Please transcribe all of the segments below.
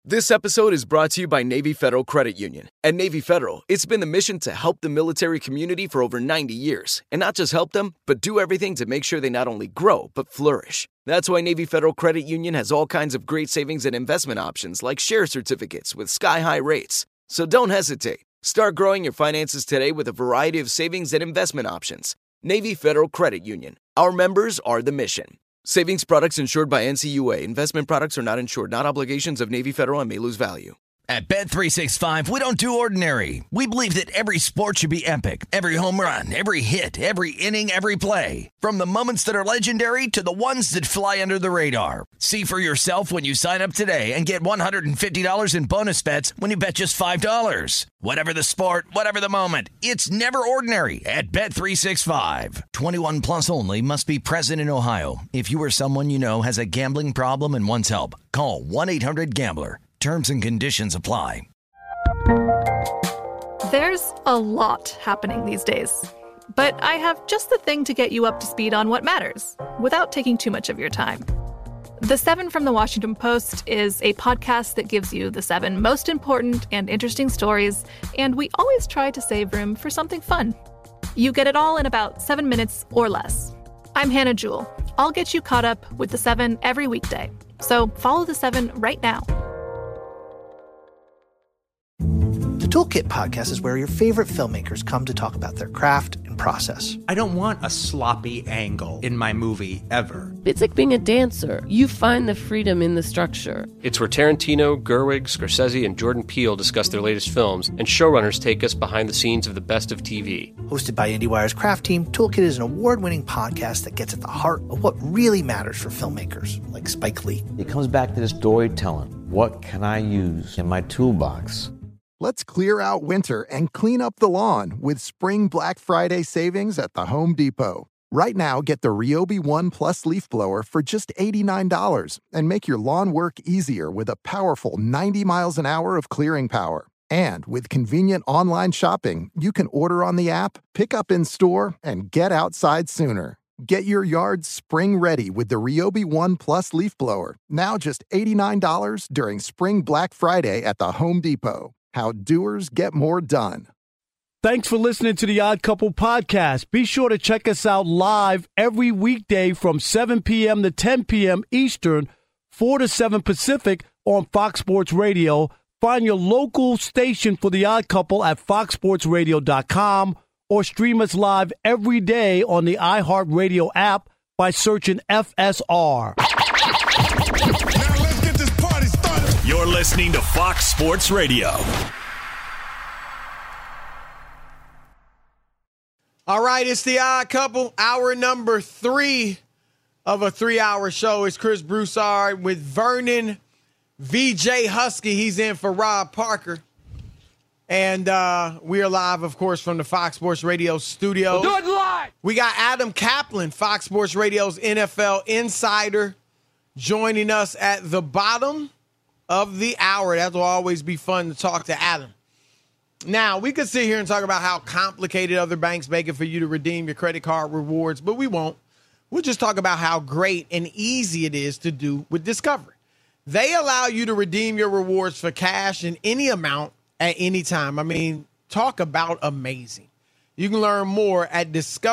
This episode is brought to you by Navy Federal Credit Union. At Navy Federal, it's been the mission to help the military community for over 90 years. And not just help them, but do everything to make sure they not only grow, but flourish. That's why Navy Federal Credit Union has all kinds of great savings and investment options like share certificates with sky-high rates. So don't hesitate. Start growing your finances today with a variety of savings and investment options. Navy Federal Credit Union. Our members are the mission. Savings products insured by NCUA. Investment products are not insured, not obligations of Navy Federal and may lose value. At Bet365, we don't do ordinary. We believe that every sport should be epic. Every home run, every hit, every inning, every play. From the moments that are legendary to the ones that fly under the radar. See for yourself when you sign up today and get $150 in bonus bets when you bet just $5. Whatever the sport, whatever the moment, it's never ordinary at Bet365. 21 plus only. Must be present in Ohio. If you or someone you know has a gambling problem and wants help, call 1-800-GAMBLER. Terms and conditions apply. There's a lot happening these days, but I have just the thing to get you up to speed on what matters without taking too much of your time. The 7 from the Washington Post is a podcast that gives you the 7 most important and interesting stories, and we always try to save room for something fun. You get it all in about 7 minutes or less. I'm Hannah Jewell. I'll get you caught up with the 7 every weekday. So follow the 7 right now. The Toolkit podcast is where your favorite filmmakers come to talk about their craft and process. I don't want a sloppy angle in my movie ever. It's like being a dancer. You find the freedom in the structure. It's where Tarantino, Gerwig, Scorsese, and Jordan Peele discuss their latest films, and showrunners take us behind the scenes of the best of TV. Hosted by IndieWire's craft team, Toolkit is an award-winning podcast that gets at the heart of what really matters for filmmakers, like Spike Lee. It comes back to the storytelling. What can I use in my toolbox? Let's clear out winter and clean up the lawn with Spring Black Friday savings at the Home Depot. Right now, get the Ryobi One Plus leaf blower for just $89 and make your lawn work easier with a powerful 90 miles an hour of clearing power. And with convenient online shopping, you can order on the app, pick up in store, and get outside sooner. Get your yard spring ready with the Ryobi One Plus leaf blower, now just $89 during Spring Black Friday at the Home Depot. How doers get more done. Thanks for listening to the Odd Couple podcast. Be sure to check us out live every weekday from 7 p.m. to 10 p.m. Eastern, 4 to 7 Pacific on Fox Sports Radio. Find your local station for the Odd Couple at foxsportsradio.com or stream us live every day on the iHeartRadio app by searching FSR. You're listening to Fox Sports Radio. All right, it's the Odd Couple, hour number 3 of a 3-hour show. It's Chris Broussard with Vernon VJ Husky. He's in for Rob Parker. And we are live, of course, from the Fox Sports Radio studios. We'll do it live! We got Adam Kaplan, Fox Sports Radio's NFL insider, joining us at the bottom of the hour. That will always be fun to talk to Adam. Now, we could sit here and talk about how complicated other banks make it for you to redeem your credit card rewards, but we won't. We'll just talk about how great and easy it is to do with Discover. They allow you to redeem your rewards for cash in any amount at any time. I mean, talk about amazing. You can learn more at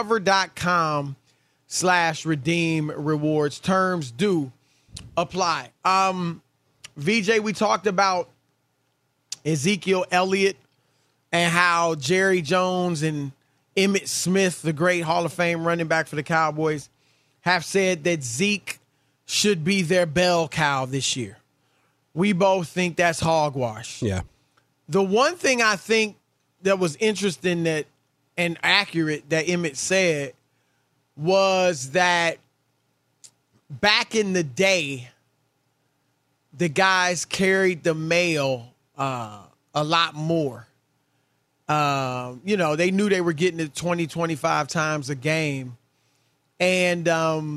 discover.com/redeem rewards. Terms do apply. VJ, we talked about Ezekiel Elliott and how Jerry Jones and Emmitt Smith, the great Hall of Fame running back for the Cowboys, have said that Zeke should be their bell cow this year. We both think that's hogwash. Yeah. The one thing I think that was interesting that and accurate that Emmitt said was that back in the day, the guys carried the mail a lot more. They knew they were getting it 20, 25 times a game. And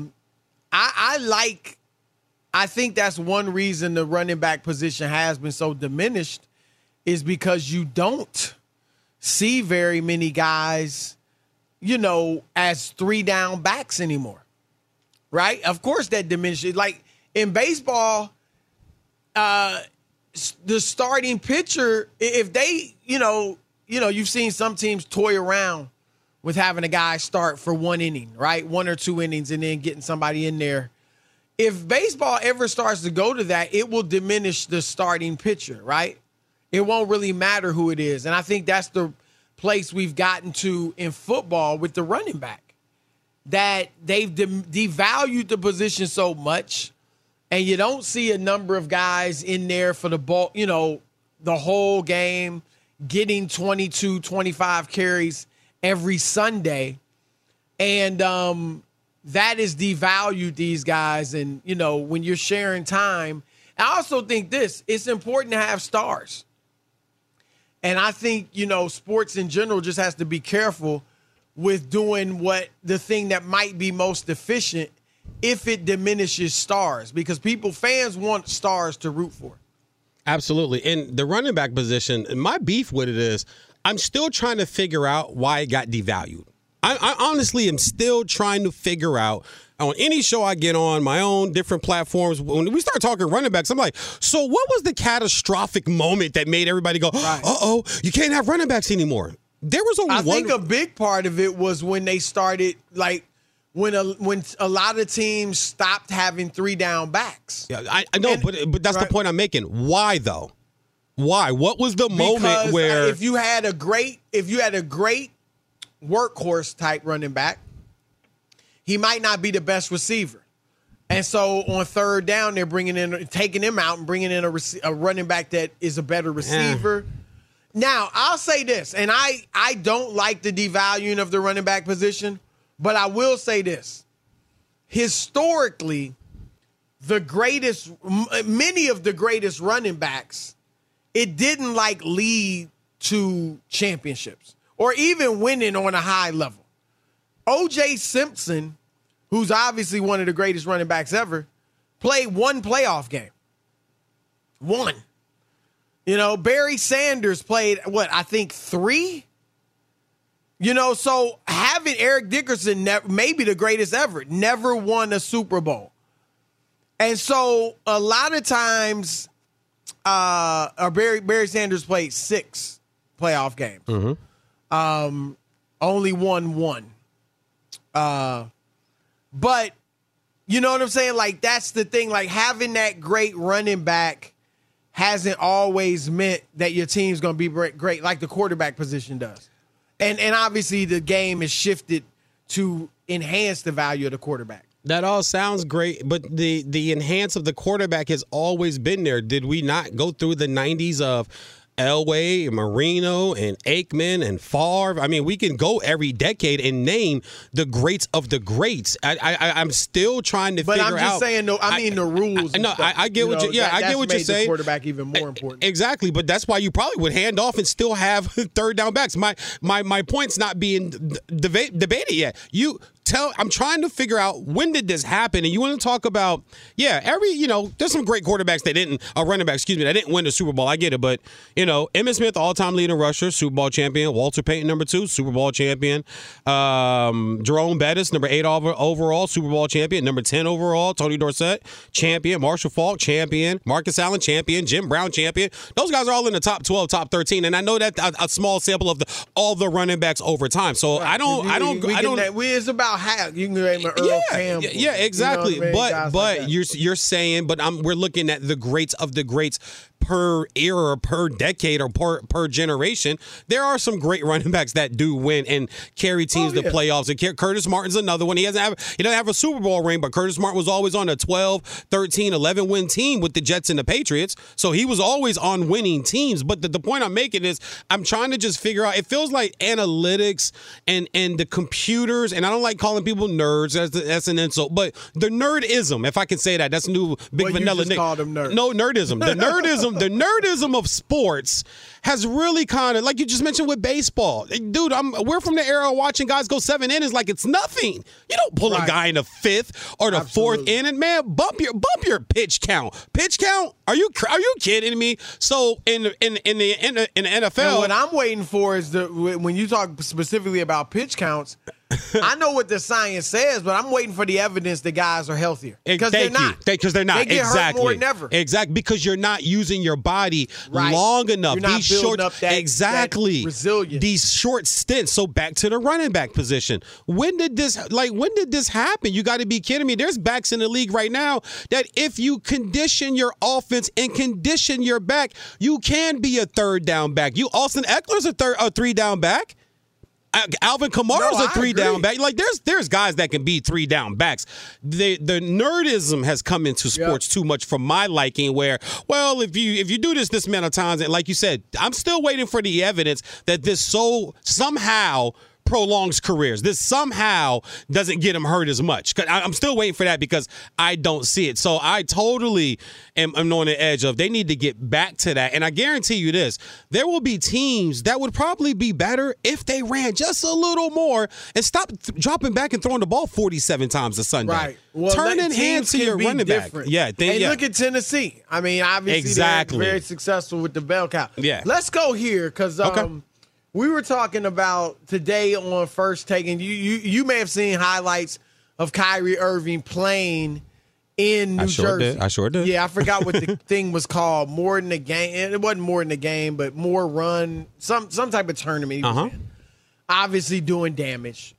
I think that's one reason the running back position has been so diminished is because you don't see very many guys, as 3-down backs anymore. Right? Of course that diminishes. Like in baseball, the starting pitcher, if they, you've seen some teams toy around with having a guy start for 1 inning, right? 1 or 2 innings and then getting somebody in there. If baseball ever starts to go to that, it will diminish the starting pitcher, right? It won't really matter who it is. And I think that's the place we've gotten to in football with the running back, that they've devalued the position so much, and you don't see a number of guys in there for the ball, the whole game, getting 22, 25 carries every Sunday. And that has devalued these guys. And, when you're sharing time, I also think it's important to have stars. And I think, sports in general just has to be careful with doing the thing that might be most efficient if it diminishes stars, because fans want stars to root for. Absolutely. And the running back position, my beef with it is I'm still trying to figure out why it got devalued. I honestly am still trying to figure out on any show I get on, my own different platforms, when we start talking running backs, I'm like, so what was the catastrophic moment that made everybody go, uh-oh, you can't have running backs anymore? There was only one. I think a big part of it was when they started, when a lot of teams stopped having 3-down backs. Yeah, I know, but that's the point I'm making. Why though? Why? What was the moment where if you had a great workhorse type running back, he might not be the best receiver, and so on 3rd down they're taking him out and bringing in a running back that is a better receiver. Yeah. Now I'll say this, and I don't like the devaluing of the running back position. But I will say this. Historically, many of the greatest running backs, it didn't lead to championships or even winning on a high level. O.J. Simpson, who's obviously one of the greatest running backs ever, played 1 playoff game. 1. Barry Sanders played, I think 3? So having Eric Dickerson, maybe the greatest ever, never won a Super Bowl. And so a lot of times Barry Sanders played 6 playoff games. Mm-hmm. Only won 1. But you know what I'm saying? That's the thing. Having that great running back hasn't always meant that your team's going to be great like the quarterback position does. And obviously the game is shifted to enhance the value of the quarterback. That all sounds great, but the enhance of the quarterback has always been there. Did we not go through the 90s of Elway, Marino, and Aikman, and Favre? I mean, we can go every decade and name the greats of the greats. I'm still trying to figure out. But I'm just saying, the rules. I get what you. Yeah, I get what you're saying. The quarterback even more important. Exactly, but that's why you probably would hand off and still have 3rd down backs. My point's not being debated yet. I'm trying to figure out when did this happen, and you want to talk about there's some great quarterbacks that didn't win the Super Bowl. I get it, but Emmitt Smith, all-time leading rusher, Super Bowl champion. Walter Payton, number 2, Super Bowl champion. Jerome Bettis, number 8 overall, Super Bowl champion. Number 10 overall, Tony Dorsett, champion. Marshall Faulk, champion. Marcus Allen, champion. Jim Brown, champion. Those guys are all in the top 12, top 13, and I know that a small sample of all the running backs over time. So right. It's about half. You can name an Earl Campbell. Yeah, exactly. But you're saying, we're looking at the greats of the greats per era, per decade, or per generation. There are some great running backs that do win and carry teams to playoffs. And Curtis Martin's another one. He doesn't have a Super Bowl ring, but Curtis Martin was always on a 12, 13, 11 win team with the Jets and the Patriots. So he was always on winning teams. But the point I'm making is I'm trying to just figure out, it feels like analytics and the computers, and I don't like calling people nerds, that's an insult, but the nerdism, if I can say that, that's a new big vanilla nick. Called them nerds. No, nerdism. The nerdism of sports has really kind of, like you just mentioned with baseball. Dude, we're from the era of watching guys go 7 innings like it's nothing. You don't pull a guy in the 5th or the 4th inning, man. Bump your pitch count. Pitch count? Are you kidding me? So in the NFL, and what I'm waiting for is when you talk specifically about pitch counts, I know what the science says, but I'm waiting for the evidence that guys are healthier. Because they're not. Because they're not. They get hurt more than ever. Exactly. Because you're not using your body long enough. You're not building up that resilience. These short stints. So back to the running back position. When did this happen? You got to be kidding me. There's backs in the league right now that if you condition your offense and condition your back, you can be a third down back. Austin Eckler's a 3 down back. Alvin Kamara's a 3 down back. Like there's guys that can be 3 down backs. The nerdism has come into sports too much for my liking. Where if you do this amount of times, and like you said, I'm still waiting for the evidence that this somehow prolongs careers. This somehow doesn't get him hurt as much. I'm still waiting for that because I don't see it. So I totally am on the edge of they need to get back to that. And I guarantee you this, there will be teams that would probably be better if they ran just a little more and stop dropping back and throwing the ball 47 times a Sunday. Right. Well, turning hands to your running back. Yeah. Look at Tennessee. I mean, obviously they're very successful with the bell cow. Yeah. Let's go here because we were talking about today on First Take, and you may have seen highlights of Kyrie Irving playing in New Jersey. I sure did. Yeah, I forgot what the thing was called. More than a game. It wasn't more than a game, but more run. Some type of tournament he was in. Obviously doing damage.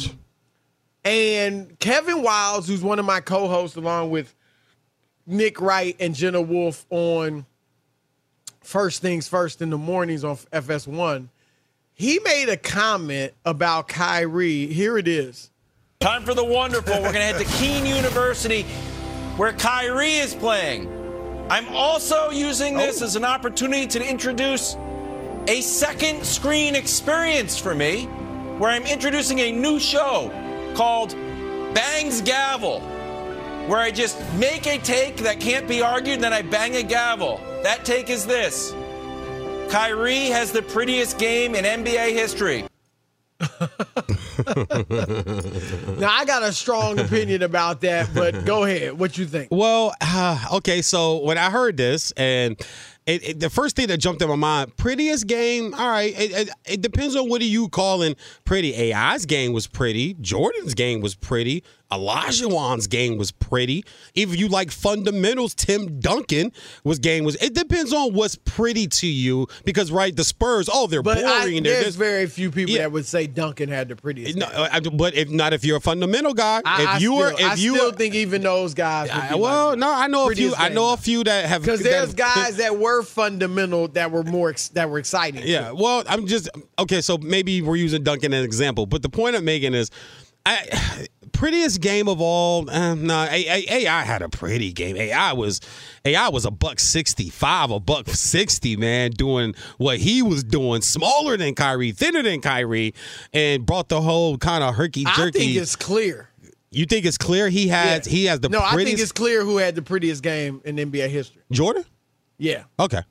And Kevin Wildes, who's one of my co-hosts along with Nick Wright and Jenna Wolfe on First Things First in the mornings on FS1, he made a comment about Kyrie. Here it is. Time for the wonderful. We're going to head to Keene University, where Kyrie is playing. I'm also using this as an opportunity to introduce a second screen experience for me, where I'm introducing a new show called Bang's Gavel, where I just make a take that can't be argued, and then I bang a gavel. That take is this. Kyrie has the prettiest game in NBA history. Now, I got a strong opinion about that, but go ahead. What you think? Well, okay, so when I heard this, and the first thing that jumped in my mind, prettiest game, all right, it depends on what are you calling pretty. AI's game was pretty. Jordan's game was pretty. Olajuwon's game was pretty. If you like fundamentals, Tim Duncan it depends on what's pretty to you because, right, the Spurs, they're boring. There's very few people that would say Duncan had the prettiest game. But if you're a fundamental guy, I still think even those guys would be I know a few. I know a few that have, because there's guys that were fundamental that were exciting. Yeah. Well, I'm just okay. So maybe we're using Duncan as an example, but the point I'm making is, prettiest game of all. AI had a pretty game. AI was $165, $160, man, doing what he was doing, smaller than Kyrie, thinner than Kyrie, and brought the whole kind of herky jerky. I think it's clear. You think it's clear he has the prettiest? No, I think it's clear who had the prettiest game in NBA history. Jordan? Yeah. Okay.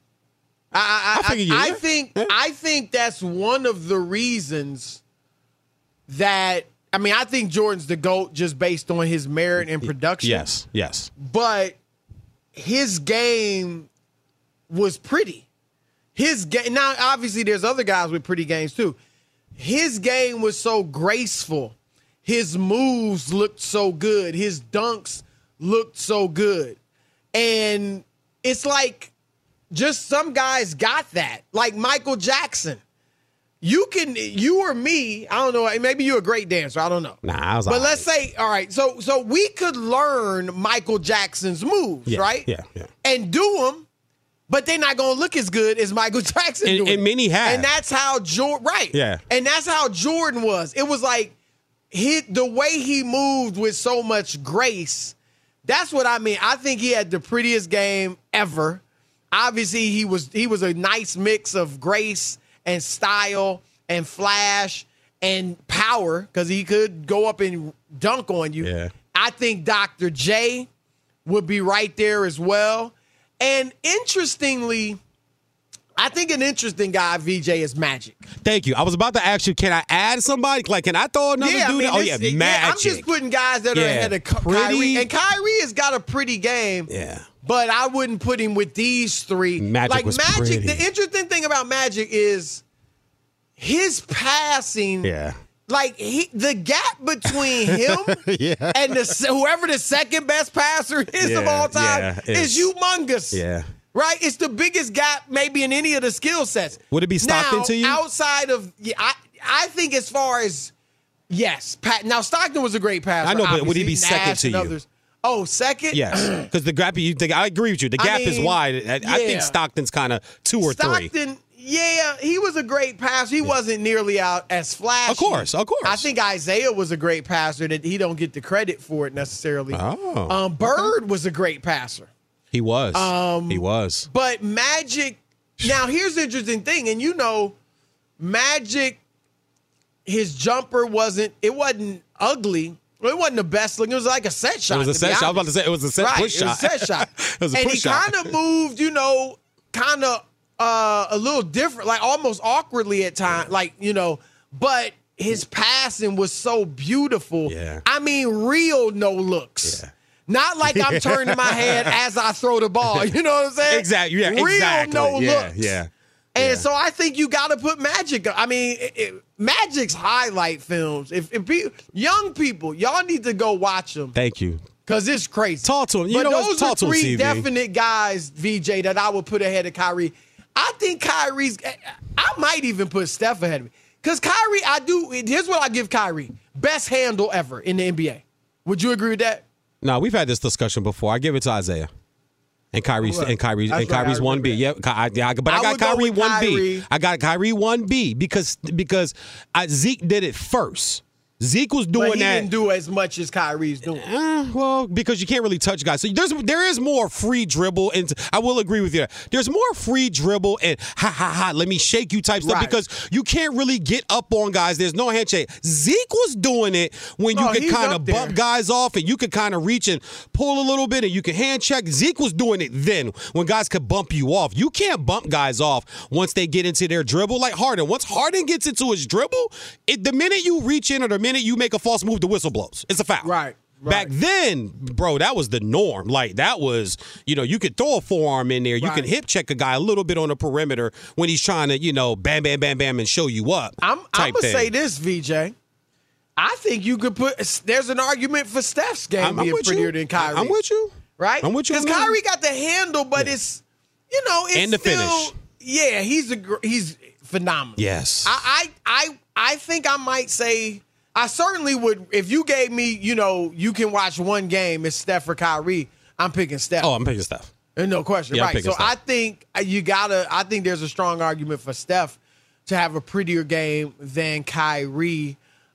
I think that's one of the reasons that. I mean, I think Jordan's the GOAT just based on his merit and production. Yes. But his game was pretty. His game. Now, obviously, there's other guys with pretty games too. His game was so graceful. His moves looked so good. His dunks looked so good. And it's like just some guys got that. Like Michael Jackson. You or me, I don't know, maybe you're a great dancer, I don't know. Nah, I was But let's say, all right, so we could learn Michael Jackson's moves, right? Yeah. And do them, but they're not going to look as good as Michael Jackson doing. And many have. And that's how Jordan, right. Yeah. And that's how Jordan was. It was like the way he moved with so much grace, that's what I mean. I think he had the prettiest game ever. Obviously, he was a nice mix of grace and style and flash and power because he could go up and dunk on you. Yeah. I think Dr. J would be right there as well. And interestingly, I think an interesting guy, VJ, is Magic. Thank you. I was about to ask you, can I add somebody? Like, can I throw another dude in? Magic. I'm just putting guys that are ahead of Kyrie. And Kyrie has got a pretty game. Yeah. But I wouldn't put him with these three. Magic was pretty. The interesting thing about Magic is his passing Like the gap between him and whoever the second best passer is of all time is humongous. Yeah. Right? It's the biggest gap maybe in any of the skill sets. Would it be Stockton to you? Outside of, I think as far as, yes. Now, Stockton was a great passer. I know, but obviously. would he be second Nash to you? Others. Oh, second? Yes. Because the gap, I agree with you. The gap is wide. I think Stockton's kind of 2 or 3. Stockton, he was a great passer. He wasn't nearly out as flashy. Of course. I think Isaiah was a great passer that he don't get the credit for it necessarily. Oh. Bird was a great passer. He was. He was. But Magic, now here's the interesting thing, and Magic, his jumper wasn't ugly. Well, it wasn't the best looking. It was like a set shot. It was a set shot. I was about to say it was a set push shot. It was a set shot. It was a push shot. And he kind of moved, a little different, like almost awkwardly at times, but his passing was so beautiful. Yeah. I mean, real no looks. Yeah. Not like I'm turning my head as I throw the ball. You know what I'm saying? Exactly. Yeah, real no looks. Yeah. And so I think you got to put Magic. I mean, Magic's highlight films. If young people, y'all need to go watch them. Thank you. Because it's crazy. Talk to him. But those are 3 definite guys, VJ, that I would put ahead of Kyrie. I think Kyrie's. I might even put Steph ahead of me. Because Kyrie, here's what I give Kyrie: best handle ever in the NBA. Would you agree with that? No, we've had this discussion before. I give it to Isaiah. And Kyrie's 1B. Yeah, but I got Kyrie 1B. I got Kyrie 1B because Zeke did it first. Zeke was doing but he that. Didn't do as much as Kyrie's doing. Well, because you can't really touch guys. So there is more free dribble, and I will agree with you. There's more free dribble and let me shake you type stuff because you can't really get up on guys. There's no handshake. Zeke was doing it when you could kind of bump guys off and you could kind of reach and pull a little bit and you can hand check. Zeke was doing it then when guys could bump you off. You can't bump guys off once they get into their dribble like Harden. Once Harden gets into his dribble, the minute you reach in or the minute you make a false move, the whistle blows. It's a foul. Right. Back then, bro, that was the norm. Like, that was, you could throw a forearm in there. You can hip check a guy a little bit on the perimeter when he's trying to, bam, bam, bam, bam, and show you up. I'm going to say this, VJ. I think you could there's an argument for Steph's game being prettier than Kyrie. I'm with you. Right? I'm with you. Because Kyrie got the handle, but it's, it's and the still, finish. Yeah, he's phenomenal. Yes. I think I might say, I certainly would, if you gave me, you can watch one game, it's Steph or Kyrie, I'm picking Steph. Oh, I'm picking Steph. No question, yeah, right. So Steph. I think I think there's a strong argument for Steph to have a prettier game than Kyrie.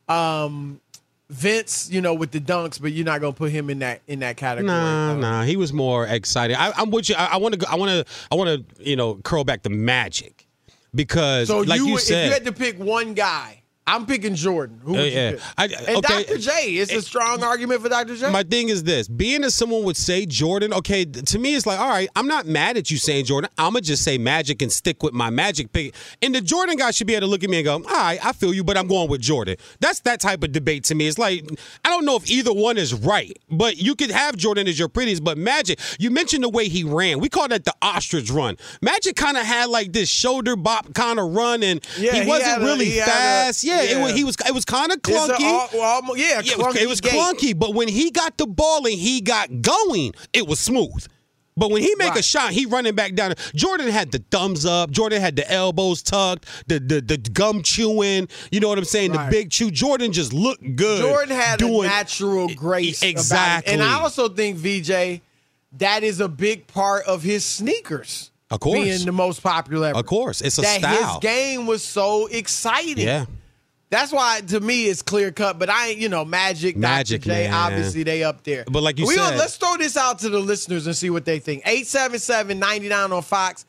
Vince, with the dunks, but you're not gonna put him in that category. Nah, he was more exciting. I'm with you. I want to curl back the Magic because, so like you said, if you had to pick one guy. I'm picking Jordan. Who would you pick? Dr. J. It's a strong argument for Dr. J. My thing is this. Being as someone would say Jordan, okay, to me it's like, all right, I'm not mad at you saying Jordan. I'm going to just say Magic and stick with my Magic pick. And the Jordan guy should be able to look at me and go, all right, I feel you, but I'm going with Jordan. That's that type of debate to me. It's like, I don't know if either one is right, but you could have Jordan as your prettiest, but Magic, you mentioned the way he ran. We call that the ostrich run. Magic kind of had like this shoulder bop kind of run, and he wasn't really fast. It was kind of clunky. It was clunky. But when he got the ball and he got going, it was smooth. But when he make a shot, he running back down. Jordan had the thumbs up. Jordan had the elbows tucked, the gum chewing. You know what I'm saying? The big chew. Jordan just looked good. Jordan had a natural grace. Exactly. About it. And I also think, VJ, that is a big part of his sneakers. Of course. Being the most popular ever. Of course. It's a that style. His game was so exciting. Yeah. That's why, to me, it's clear cut. But I ain't, Magic, Dr. J, man. obviously they up there. But like you said, let's throw this out to the listeners and see what they think. 877-99 on Fox,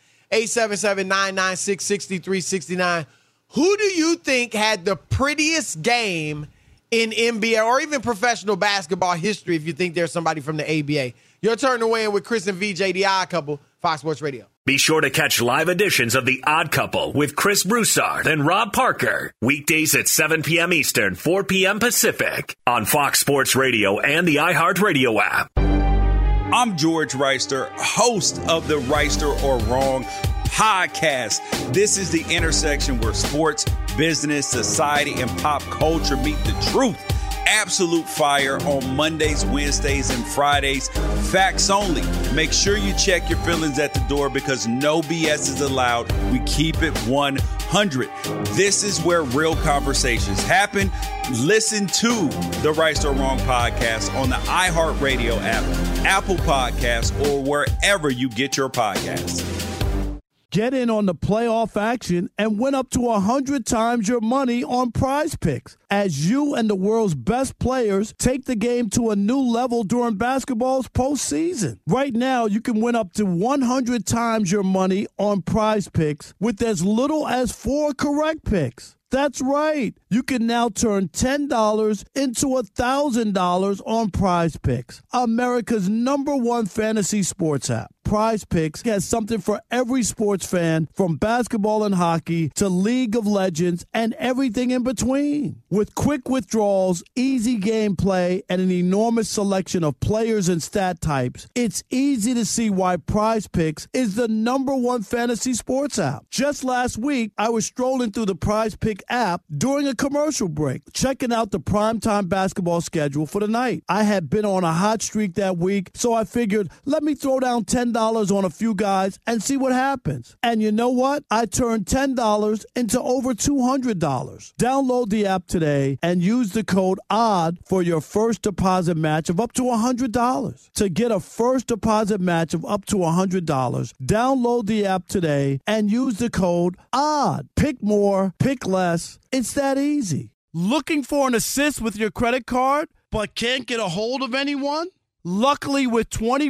877-996-6369. Who do you think had the prettiest game in NBA or even professional basketball history? If you think there's somebody from the ABA, your turn to weigh in with Chris and VJ, the Odd Couple, Fox Sports Radio. Be sure to catch live editions of The Odd Couple with Chris Broussard and Rob Parker. Weekdays at 7 p.m. Eastern, 4 p.m. Pacific on Fox Sports Radio and the iHeartRadio app. I'm George Reister, host of the Reister or Wrong Podcast. This is the intersection where sports, business, society, and pop culture meet the truth. Absolute fire on Mondays, Wednesdays, and Fridays. Facts only. Make sure you check your feelings at the door because no BS is allowed. We keep it 100. This is where real conversations happen. Listen to the Right or Wrong podcast on the iHeartRadio app, Apple Podcasts, or wherever you get your podcasts. Get in on the playoff action and win up to 100 times your money on Prize Picks as you and the world's best players take the game to a new level during basketball's postseason. Right now, you can win up to 100 times your money on Prize Picks with as little as 4 correct picks. That's right. You can now turn $10 into $1,000 on Prize Picks, America's #1 fantasy sports app. Prize Picks has something for every sports fan, from basketball and hockey to League of Legends and everything in between. With quick withdrawals, easy gameplay, and an enormous selection of players and stat types, it's easy to see why Prize Picks is the #1 fantasy sports app. Just last week, I was strolling through the Prize Pick app during a commercial break, checking out the primetime basketball schedule for the night. I had been on a hot streak that week, so I figured, let me throw down $10 on a few guys and see what happens. And you know what? I turned $10 into over $200. Download the app today and use the code ODD for your first deposit match of up to $100. To get a first deposit match of up to $100, download the app today and use the code ODD. Pick more, pick less. It's that easy. Looking for an assist with your credit card but can't get a hold of anyone? Luckily, with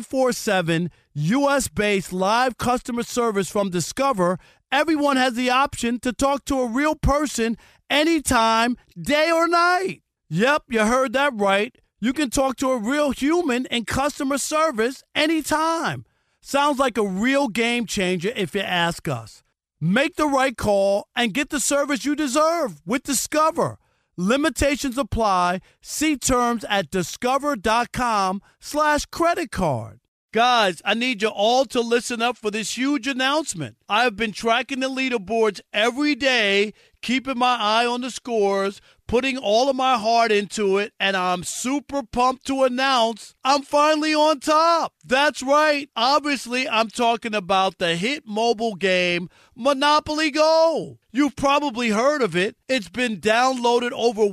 24/7 U.S.-based live customer service from Discover, everyone has the option to talk to a real person anytime, day or night. Yep, you heard that right. You can talk to a real human in customer service anytime. Sounds like a real game changer if you ask us. Make the right call and get the service you deserve with Discover. Limitations apply. See terms at discover.com/credit card. Guys, I need you all to listen up for this huge announcement. I have been tracking the leaderboards every day, keeping my eye on the scores, putting all of my heart into it, and I'm super pumped to announce I'm finally on top. That's right. Obviously, I'm talking about the hit mobile game, Monopoly Go. You've probably heard of it. It's been downloaded over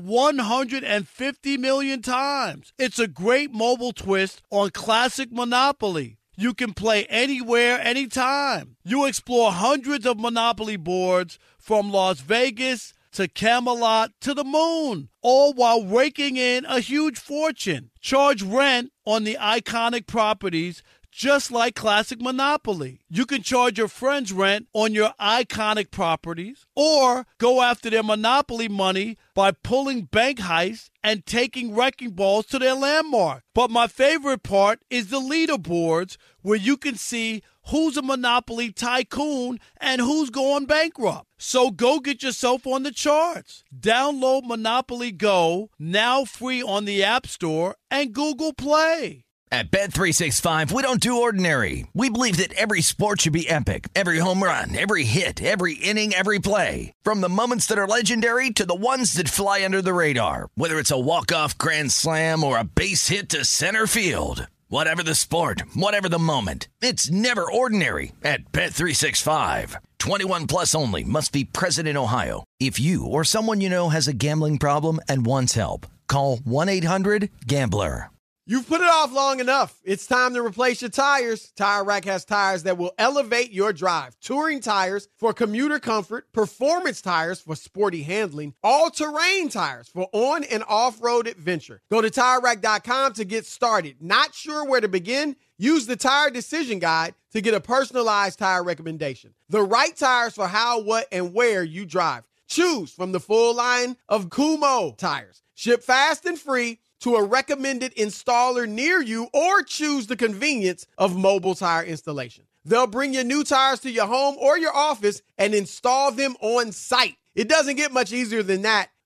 150 million times. It's a great mobile twist on classic Monopoly. You can play anywhere, anytime. You explore hundreds of Monopoly boards from Las Vegas to Camelot to the moon, all while raking in a huge fortune. Charge rent on the iconic properties just like classic Monopoly. You can charge your friends rent on your iconic properties or go after their Monopoly money by pulling bank heists and taking wrecking balls to their landmark. But my favorite part is the leaderboards, where you can see who's a Monopoly tycoon and who's going bankrupt. So go get yourself on the charts. Download Monopoly Go, now free on the App Store and Google Play. At Bet365, we don't do ordinary. We believe that every sport should be epic. Every home run, every hit, every inning, every play. From the moments that are legendary to the ones that fly under the radar. Whether it's a walk-off grand slam or a base hit to center field. Whatever the sport, whatever the moment. It's never ordinary at Bet365. 21 plus only. Must be present in Ohio. If you or someone you know has a gambling problem and wants help, call 1-800-GAMBLER. You've put it off long enough. It's time to replace your tires. Tire Rack has tires that will elevate your drive. Touring tires for commuter comfort, performance tires for sporty handling, all-terrain tires for on- and off-road adventure. Go to TireRack.com to get started. Not sure where to begin? Use the Tire Decision Guide to get a personalized tire recommendation. The right tires for how, what, and where you drive. Choose from the full line of Kumho tires. Ship fast and free to a recommended installer near you, or choose the convenience of mobile tire installation. They'll bring your new tires to your home or your office and install them on site. It doesn't get much easier than that.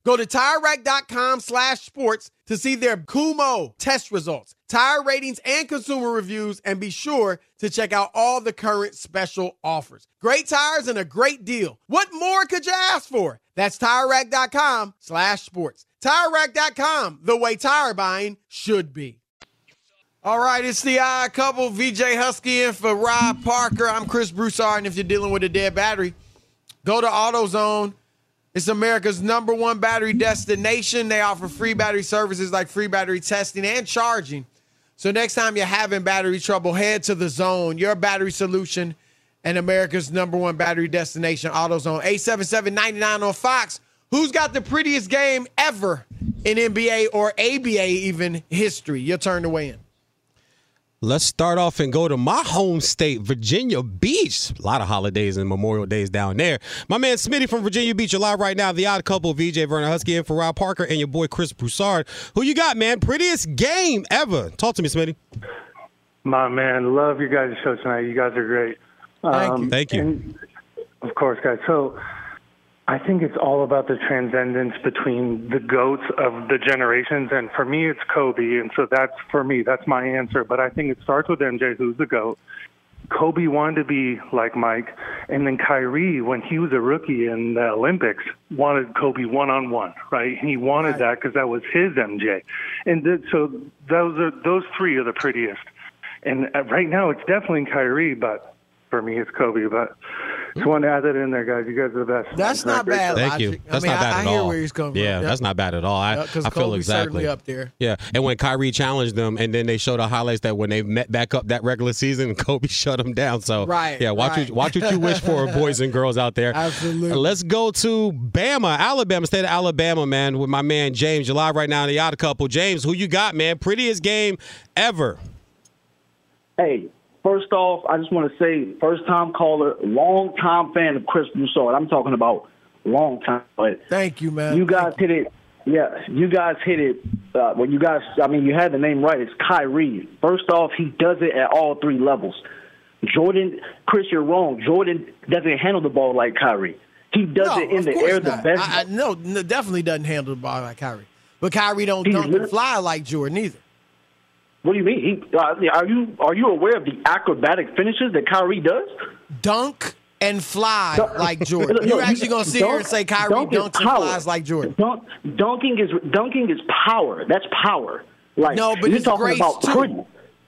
Go to TireRack.com/sports to see their Kumho test results, tire ratings, and consumer reviews, and be sure to check out all the current special offers. Great tires and a great deal. What more could you ask for? That's TireRack.com/sports. TireRack.com, the way tire buying should be. All right, it's the Odd Couple. VJ Husky in for Rob Parker. I'm Chris Broussard, and if you're dealing with a dead battery, go to AutoZone. It's America's #1 battery destination. They offer free battery services like free battery testing and charging. So next time you're having battery trouble, head to the Zone, your battery solution, and America's #1 battery destination, AutoZone. 877-99 on Fox. Who's got the prettiest game ever in NBA or ABA even history? Your turn to weigh in. Let's start off and go to my home state, Virginia Beach. A lot of holidays and Memorial Days down there. My man Smitty from Virginia Beach, you're live right now. The Odd Couple, VJ Vernon Husky in for Rob Parker and your boy Chris Broussard. Who you got, man? Prettiest game ever. Talk to me, Smitty. My man, love your guys' show tonight. You guys are great. Thank you. And of course, guys. So I think it's all about the transcendence between the GOATs of the generations. And for me, it's Kobe. And so that's my answer. But I think it starts with MJ, who's the GOAT. Kobe wanted to be like Mike. And then Kyrie, when he was a rookie in the Olympics, wanted Kobe one-on-one, right? He wanted that because that was his MJ. And so those three are the prettiest. And right now, it's definitely Kyrie, but for me, it's Kobe. But just want to add that in there, guys. You guys are the best. That's not bad. Thank you. That's not bad at all. I hear where he's coming from. Yeah, that's not bad at all. I feel exactly up there. Yeah, and when Kyrie challenged them, and then they showed the highlights that when they met back up that regular season, Kobe shut them down. So watch what you wish for, boys and girls out there. Absolutely. Let's go to Bama, Alabama, state of Alabama, man, with my man James. You're live right now in the Odd Couple. James, who you got, man? Prettiest game ever. Hey. First off, I just want to say, first-time caller, long-time fan of Chris Broussard. I'm talking about long time. But thank you, man. You guys hit it. Yeah, you guys hit it. You had the name right. It's Kyrie. First off, he does it at all three levels. Jordan, Chris, you're wrong. Jordan doesn't handle the ball like Kyrie. He does it in the air the best. No, definitely doesn't handle the ball like Kyrie. But Kyrie don't dunk and fly like Jordan either. What do you mean? Are you aware of the acrobatic finishes that Kyrie does? Dunk and fly like Jordan. You're actually going to sit here and say Kyrie dunks and flies like Jordan. Dunking is power. That's power. Like, no, but you're it's talking grace about too. pretty.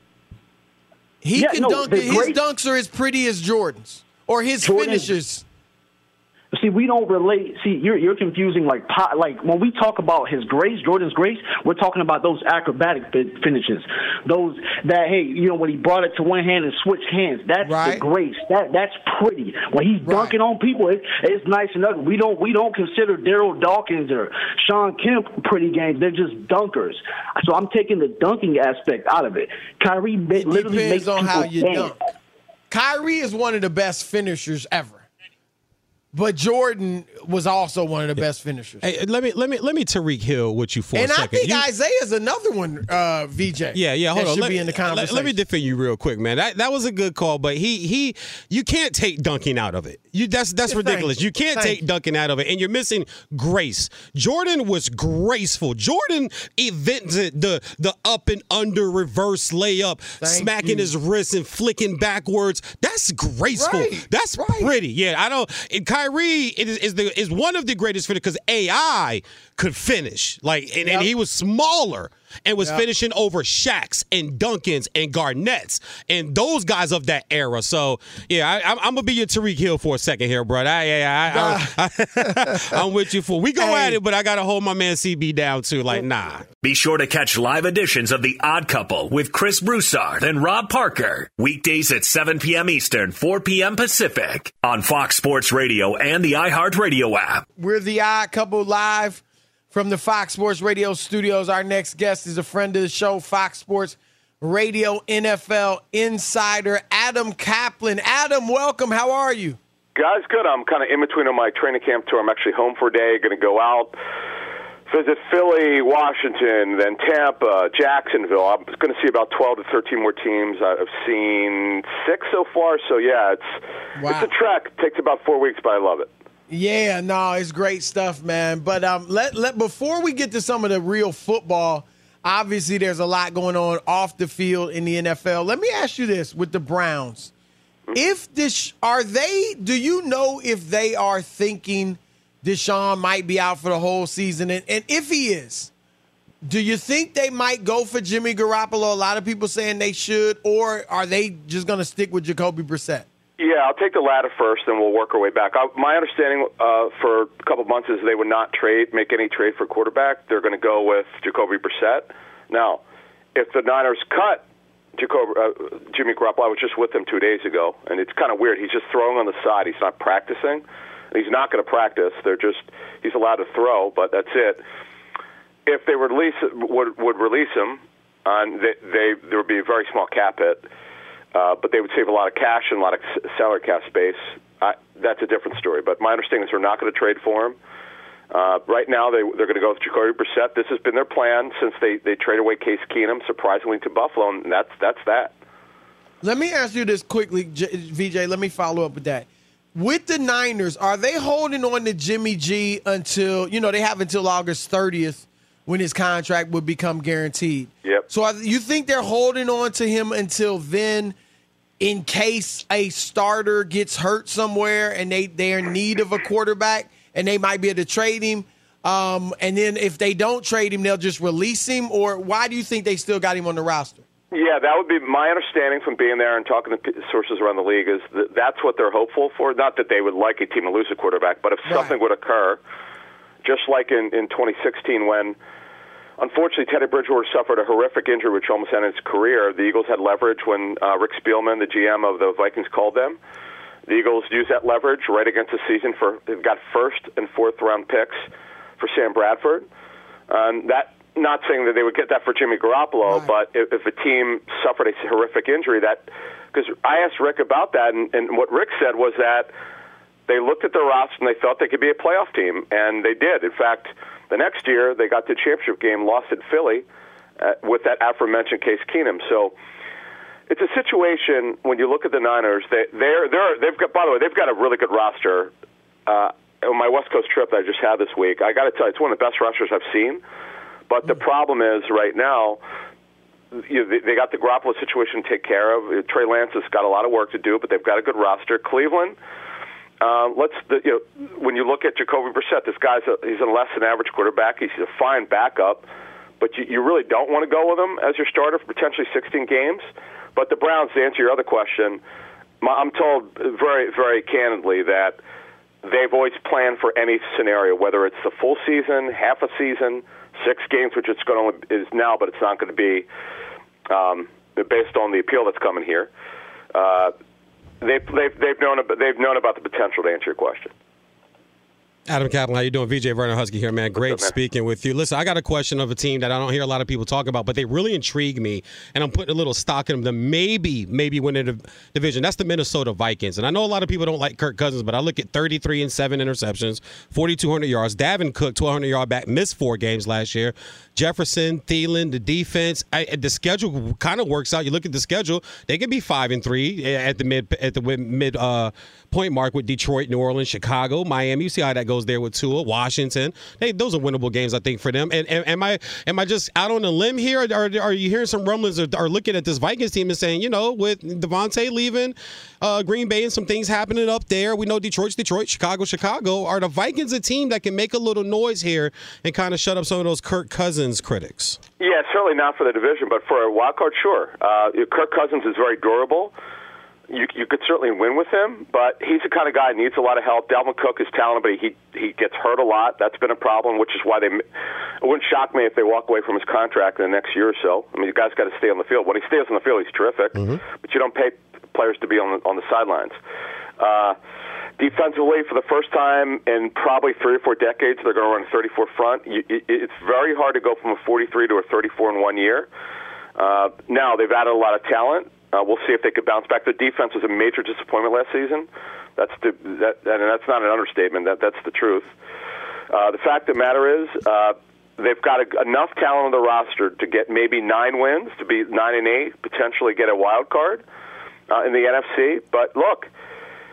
He can dunk. His dunks are as pretty as Jordan's or his finishes. See, we don't relate. See, you're confusing like when we talk about his grace, Jordan's grace, we're talking about those acrobatic finishes. Those that when he brought it to one hand and switched hands, that's the grace. That's pretty. When he's dunking on people, it's nice and ugly. We don't consider Daryl Dawkins or Sean Kemp pretty games. They're just dunkers. So I'm taking the dunking aspect out of it. Kyrie literally makes people how you dance. dunk. Kyrie is one of the best finishers ever. But Jordan was also one of the best finishers. Hey, let me Tariq Hill with you for a second. And I think Isaiah's another one, VJ. Yeah, hold on. Should be in the conversation. Let me defend you real quick, man. That was a good call, but you can't take dunking out of it. That's ridiculous. You can't take dunking out of it, and you're missing grace. Jordan was graceful. Jordan invented the up and under reverse layup, smacking his wrist and flicking backwards. That's graceful. That's pretty. Yeah, Kyrie is one of the greatest finishers because AI could finish. And he was smaller and was finishing over Shaqs and Duncans and Garnetts and those guys of that era. So, I'm going to be your Tariq Hill for a second here, bro. I'm with you for. We go at it, but I got to hold my man CB down, too. Nah. Be sure to catch live editions of The Odd Couple with Chris Broussard and Rob Parker. Weekdays at 7 p.m. Eastern, 4 p.m. Pacific on Fox Sports Radio and the iHeartRadio app. We're The Odd Couple live from the Fox Sports Radio studios. Our next guest is a friend of the show, Fox Sports Radio NFL insider, Adam Kaplan. Adam, welcome. How are you? Guys, good. I'm kind of in between on my training camp tour. I'm actually home for a day, going to go out, visit Philly, Washington, then Tampa, Jacksonville. I'm going to see about 12 to 13 more teams. I've seen 6 so far, so it's a trek. It takes about 4 weeks, but I love it. Yeah, no, it's great stuff, man. But before we get to some of the real football, obviously there's a lot going on off the field in the NFL. Let me ask you this with the Browns. Do you know if they are thinking Deshaun might be out for the whole season? And if he is, do you think they might go for Jimmy Garoppolo? A lot of people saying they should, or are they just going to stick with Jacoby Brissett? Yeah, I'll take the latter first, and we'll work our way back. My understanding for a couple of months is they would not make any trade for quarterback. They're going to go with Jacoby Brissett. Now, if the Niners cut Jimmy Garoppolo, I was just with him 2 days ago, and it's kind of weird. He's just throwing on the side. He's not practicing. He's not going to practice. He's allowed to throw, but that's it. If they would release him, there would be a very small cap hit, but they would save a lot of cash and a lot of salary cap space. That's a different story. But my understanding is they're not going to trade for him. Right now, they're going to go with Jacoby Brissett. This has been their plan since they traded away Case Keenum, surprisingly, to Buffalo, and that's that. Let me ask you this quickly, VJ. Let me follow up with that. With the Niners, are they holding on to Jimmy G until, they have until August 30th when his contract would become guaranteed? Yep. So you think they're holding on to him until then in case a starter gets hurt somewhere and they're in need of a quarterback and they might be able to trade him? And then if they don't trade him, they'll just release him? Or why do you think they still got him on the roster? Yeah, that would be my understanding from being there and talking to sources around the league is that's what they're hopeful for. Not that they would like a team to lose a quarterback, but if something would occur, just like in 2016 when, unfortunately, Teddy Bridgewater suffered a horrific injury which almost ended his career. The Eagles had leverage when Rick Spielman, the GM of the Vikings, called them. The Eagles used that leverage right against the season. They've got first and fourth round picks for Sam Bradford. Not saying that they would get that for Jimmy Garoppolo, but if a team suffered a horrific injury, because I asked Rick about that, and what Rick said was that they looked at their roster and they felt they could be a playoff team, and they did. In fact, the next year they got to the championship game, lost at Philly with that aforementioned Case Keenum. So it's a situation when you look at the Niners. They've got, by the way, they've got a really good roster. On my West Coast trip that I just had this week, I got to tell you, it's one of the best rosters I've seen. But the problem is right now, they got the Garoppolo situation to take care of. Trey Lance has got a lot of work to do, but they've got a good roster. Cleveland, when you look at Jacoby Brissett, this guy's he's a less than average quarterback. He's a fine backup, but you really don't want to go with him as your starter for potentially 16 games. But the Browns, to answer your other question, I'm told very, very candidly that they've always planned for any scenario, whether it's the full season, half a season, 6 games, which is now, but it's not going to be based on the appeal that's coming here. They've known about the potential, to answer your question. Adam Kaplan, how you doing? VJ Vernon Husky here, man. Great speaking with you. Listen, I got a question of a team that I don't hear a lot of people talk about, but they really intrigue me, and I'm putting a little stock in them to maybe winning the division. That's the Minnesota Vikings. And I know a lot of people don't like Kirk Cousins, but I look at 33 and 7 interceptions, 4,200 yards. Davin Cook, 1,200-yard back, missed 4 games last year. Jefferson, Thielen, the defense. The schedule kind of works out. You look at the schedule; they could be 5-3 at the mid point mark with Detroit, New Orleans, Chicago, Miami. You see how that goes there with Tua, Washington. Those are winnable games, I think, for them. And am I just out on a limb here, or are you hearing some rumblings or looking at this Vikings team and saying, with Devontae leaving Green Bay and some things happening up there, we know Detroit's Detroit, Chicago. Are the Vikings a team that can make a little noise here and kind of shut up some of those Kirk Cousins critics? Yeah, certainly not for the division, but for a wild card, sure. Kirk Cousins is very durable. You could certainly win with him, but he's the kind of guy who needs a lot of help. Dalvin Cook is talented, but he gets hurt a lot. That's been a problem, which is why it wouldn't shock me if they walk away from his contract in the next year or so. I mean, the guy's got to stay on the field. When he stays on the field, he's terrific, but you don't pay players to be on the sidelines. Defensively, for the first time in probably 3 or 4 decades, they're going to run a 34 front. It's very hard to go from a 43 to a 34 in 1 year. Now, they've added a lot of talent. We'll see if they could bounce back. The defense was a major disappointment last season. And that's not an understatement. That's the truth. The fact of the matter is they've got enough talent on the roster to get maybe 9 wins, to be 9-8, potentially get a wild card in the NFC. But look,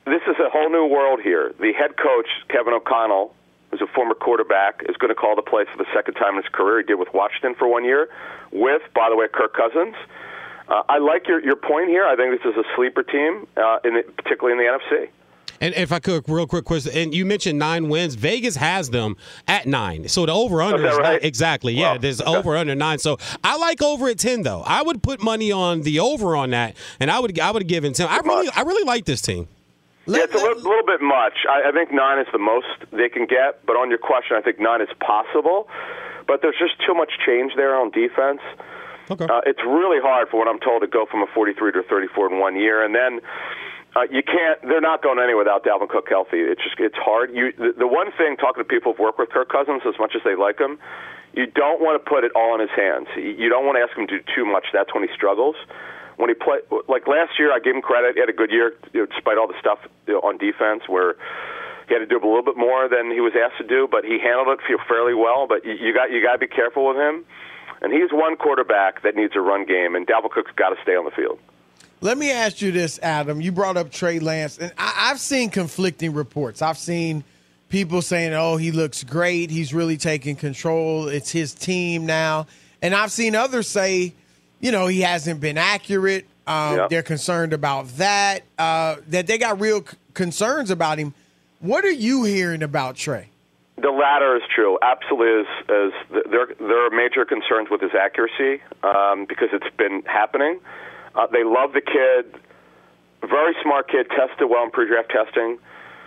this is a whole new world here. The head coach, Kevin O'Connell, who's a former quarterback, is going to call the plays for the second time in his career. He did with Washington for 1 year with, by the way, Kirk Cousins. I like your point here. I think this is a sleeper team, particularly in the NFC. And if I could, real quick question, and you mentioned 9 wins. Vegas has them at 9. So the over-under is right? not exactly. Yeah, Well, there's over-under 9. So I like over at 10, though. I would put money on the over on that, and I would give it 10. I really like this team. Yeah, it's a little bit much. I think 9 is the most they can get, but on your question, I think 9 is possible. But there's just too much change there on defense. Okay. It's really hard, for what I'm told, to go from a 43 to a 34 in 1 year, and then you can't. They're not going anywhere without Dalvin Cook healthy. It's hard. The one thing, talking to people who've worked with Kirk Cousins, as much as they like him, you don't want to put it all in his hands. You don't want to ask him to do too much. That's when he struggles. When he played, like last year, I give him credit. He had a good year, despite all the stuff on defense, where he had to do a little bit more than he was asked to do, but he handled it fairly well. But you got to be careful with him. And he's one quarterback that needs a run game, and Dalvin Cook's got to stay on the field. Let me ask you this, Adam. You brought up Trey Lance, and I've seen conflicting reports. I've seen people saying, oh, he looks great. He's really taking control. It's his team now. And I've seen others say, he hasn't been accurate. They're concerned about that, that they got real concerns about him. What are you hearing about Trey? The latter is true. Absolutely, there are major concerns with his accuracy because it's been happening. They love the kid. Very smart kid, tested well in pre-draft testing.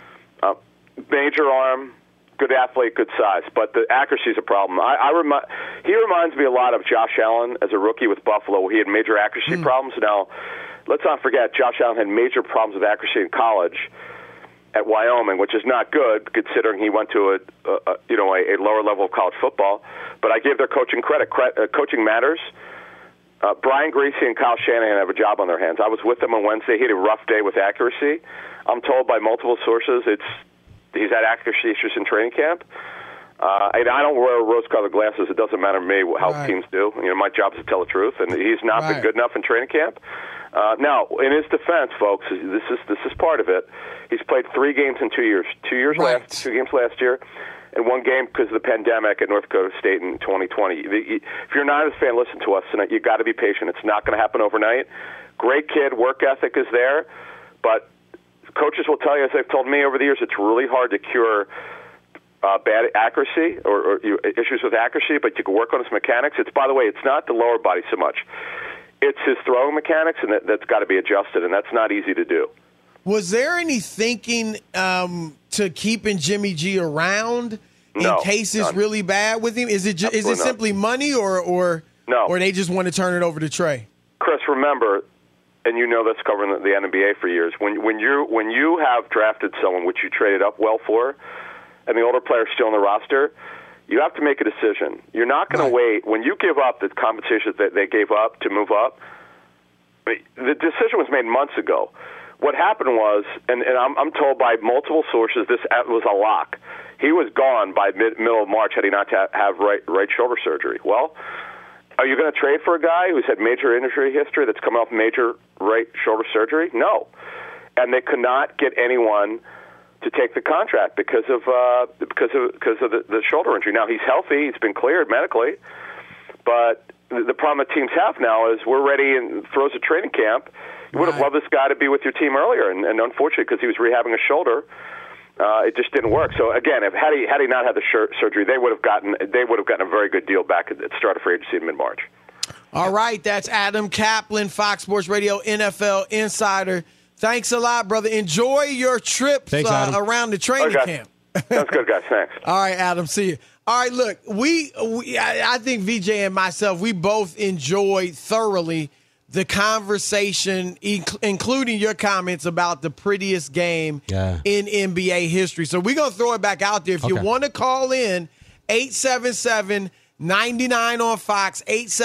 Major arm, good athlete, good size. But the accuracy is a problem. He reminds me a lot of Josh Allen as a rookie with Buffalo, where he had major accuracy problems. Now, let's not forget, Josh Allen had major problems with accuracy in college at Wyoming, which is not good considering he went to a lower level of college football. But I give their coaching credit. Coaching matters. Brian Griese and Kyle Shanahan have a job on their hands. I was with them on Wednesday. He had a rough day with accuracy. I'm told by multiple sources he's had accuracy issues in training camp. And I don't wear rose-colored glasses. It doesn't matter to me how teams do. My job is to tell the truth, and he's not been good enough in training camp. Now, in his defense, folks, this is part of it. He's played 3 games in 2 years. 2 games last year, and 1 game because of the pandemic at North Dakota State in 2020. If you're not a fan, listen to us tonight. You've got to be patient. It's not going to happen overnight. Great kid, work ethic is there, but coaches will tell you, as they've told me over the years, it's really hard to cure bad accuracy or issues with accuracy, but you can work on his mechanics. By the way, it's not the lower body so much. It's his throwing mechanics, and that's got to be adjusted, and that's not easy to do. Was there any thinking to keeping Jimmy G around in case it's really bad with him? Is it simply money, or no? Or they just want to turn it over to Trey? Chris, remember, and you know this covering the NBA for years. When you have drafted someone which you traded up well for, and the older player's still on the roster, you have to make a decision. You're not going to wait. When you give up the compensation that they gave up to move up, the decision was made months ago. What happened was, and I'm told by multiple sources, this was a lock. He was gone by middle of March had he not have right shoulder surgery. Well, are you going to trade for a guy who's had major injury history that's coming off major right shoulder surgery? No. And they could not get anyone to take the contract because of the shoulder injury. Now he's healthy; he's been cleared medically, but the problem that teams have now is we're ready and throws a training camp. You would have loved this guy to be with your team earlier, and unfortunately, because he was rehabbing a shoulder, it just didn't work. So again, had he not had the surgery, they would have gotten a very good deal back at the start of free agency in mid-March. All right, that's Adam Kaplan, Fox Sports Radio NFL Insider. Thanks a lot, brother. Enjoy your trips around the training camp. Sounds good, guys. Thanks. All right, Adam. See you. All right, look, I think VJ and myself, we both enjoyed thoroughly the conversation, including your comments about the prettiest game in NBA history. So we're going to throw it back out there. If you want to call in, 877-99 on Fox,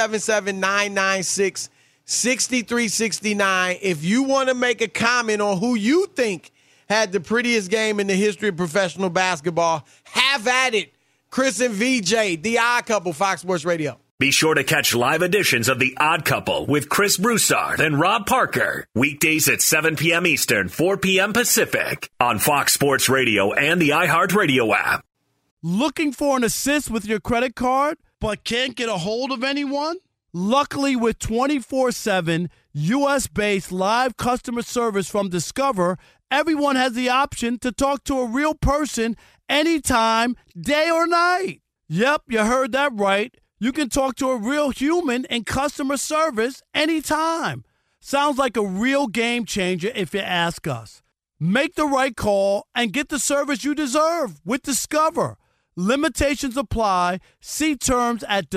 877-996-6369. If you want to make a comment on who you think had the prettiest game in the history of professional basketball, have at it. Chris and VJ, The Odd Couple, Fox Sports Radio. Be sure to catch live editions of The Odd Couple with Chris Broussard and Rob Parker. Weekdays at 7 p.m. Eastern, 4 p.m. Pacific on Fox Sports Radio and the iHeartRadio app. Looking for an assist with your credit card, but can't get a hold of anyone? Luckily, with 24/7 U.S.-based live customer service from Discover, everyone has the option to talk to a real person anytime, day or night. Yep, you heard that right. You can talk to a real human in customer service anytime. Sounds like a real game changer if you ask us. Make the right call and get the service you deserve with Discover. Limitations apply. See terms at